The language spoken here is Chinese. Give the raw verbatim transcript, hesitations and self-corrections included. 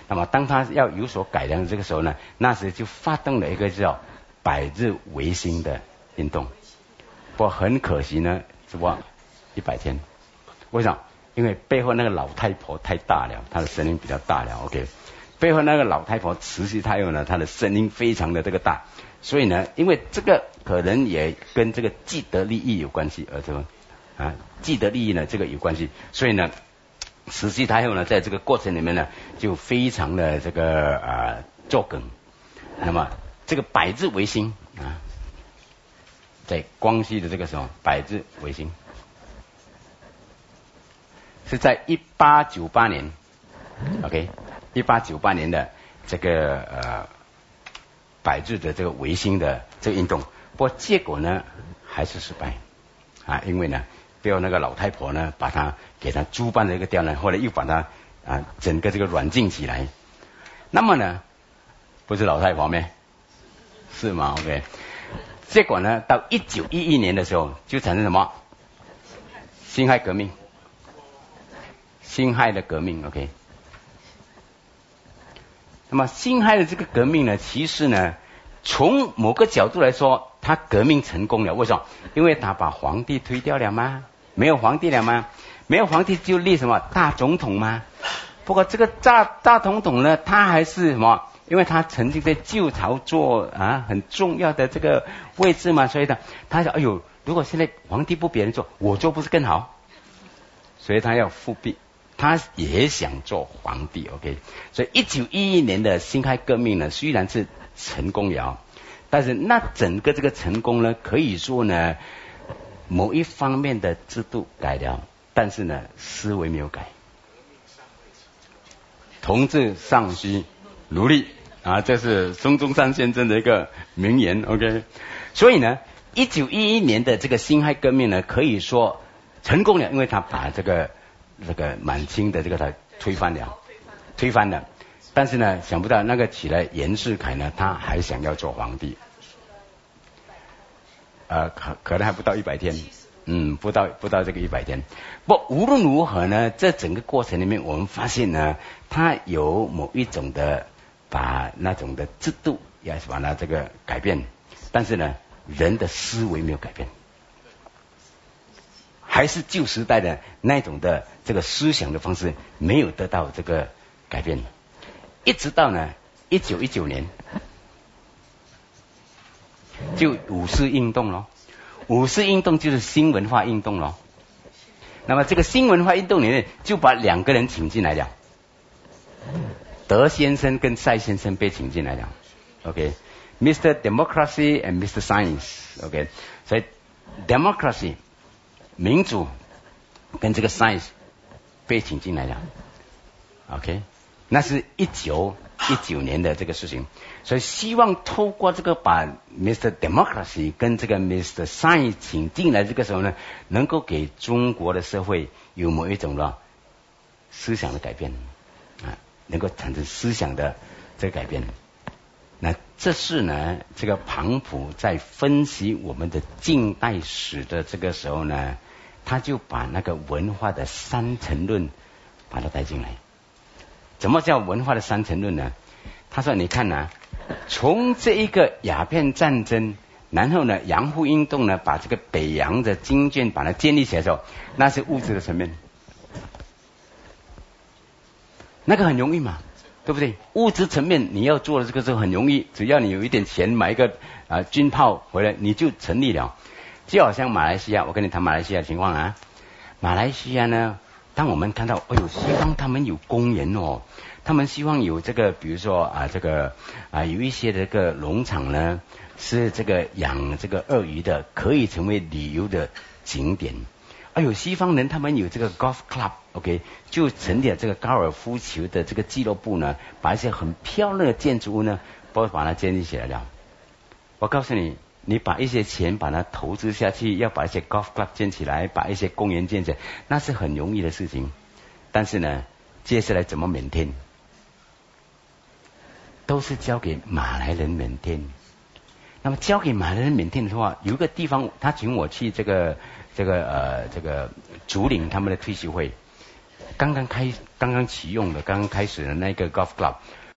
那么当他要有所改良的这个时候呢，那时就发动了一个叫百日维新的运动。不过很可惜呢，只不过一百天。为什么？因为背后那个老太婆太大了，她的声音比较大了。OK， 背后那个老太婆慈禧太后呢，她的声音非常的这个大，所以呢，因为这个可能也跟这个既得利益有关系，而这个啊既得利益呢这个有关系，所以呢，慈禧太后呢在这个过程里面呢就非常的这个啊作梗。那么这个百日维新啊，在光绪的这个时候，百日维新。是在一八九八年 ，OK， 一八九八年的这个呃百日的这个维新的这个运动，不过结果呢还是失败啊，因为呢，背后那个老太婆呢，把他给他诸般的一个刁难，后来又把他啊整个这个软禁起来。那么呢，不是老太婆咩？是吗 ？OK， 结果呢，到一九一一年的时候，就产生什么？辛亥革命。辛亥的革命 ，OK。那么辛亥的这个革命呢，其实呢，从某个角度来说，他革命成功了。为什么？因为他把皇帝推掉了吗？没有皇帝了吗？没有皇帝就立什么大总统吗？不过这个大大总统呢，他还是什么？因为他曾经在旧朝做啊很重要的这个位置嘛，所以呢，他想，哎呦，如果现在皇帝不别人做，我做不是更好？所以他要复辟。他也想做皇帝 ，OK， 所以一九一一年的辛亥革命呢，虽然是成功了，但是那整个这个成功呢，可以说呢，某一方面的制度改了，但是呢，思维没有改。同志尚需努力啊，这是孙中山先生的一个名言 ，OK。所以呢，一九一一年的这个辛亥革命呢，可以说成功了，因为他把这个。这个满清的这个他推翻了，推翻了，但是呢，想不到那个起来袁世凯呢，他还想要做皇帝，呃，可可能还不到一百天，嗯，不到不到这个一百天。不，无论如何呢，这整个过程里面，我们发现呢，他有某一种的把那种的制度要把它这个改变，但是呢，人的思维没有改变。还是旧时代的那种的这个思想的方式没有得到这个改变，一直到呢一九一九年，就五四运动咯。五四运动就是新文化运动咯。那么这个新文化运动里面就把两个人请进来了，德先生跟赛先生被请进来了。OK，Mister Democracy and Mister Science。OK， 所以 Democracy。民主跟这个 science 被请进来了 ，OK， 那是一九一九年的这个事情，所以希望透过这个把 Mister Democracy 跟这个 Mister Science 请进来，这个时候呢，能够给中国的社会有某一种的思想的改变啊，能够产生思想的这个改变。那这是呢，这个庞普在分析我们的近代史的这个时候呢，他就把那个文化的三层论把它带进来。怎么叫文化的三层论呢？他说，你看啊，从这一个鸦片战争，然后呢，洋务运动呢，把这个北洋的经卷把它建立起来的时候，那是物质的层面，那个很容易嘛。对不对？物质层面你要做的这个时候很容易，只要你有一点钱买一个啊、呃、军炮回来，你就成立了。就好像马来西亚，我跟你谈马来西亚的情况啊。马来西亚呢，当我们看到，哎呦，西方他们有公园哦，他们希望有这个，比如说啊，这个啊有一些这个农场呢，是这个养这个鳄鱼的，可以成为旅游的景点。哎呦，西方人他们有这个 golf club，OK， 就成立了这个高尔夫球的这个俱乐部呢，把一些很漂亮的建筑物呢，都把它建立起来了。我告诉你，你把一些钱把它投资下去，要把一些 golf club 建起来，把一些公园建起来，那是很容易的事情。但是呢，接下来怎么maintain，都是交给马来人maintain。那么交给马来人maintain的话，有一个地方他请我去这个。这个呃，这个竹岭他们的退休会， 刚刚开刚刚启用的，刚刚开始的那个 golf club。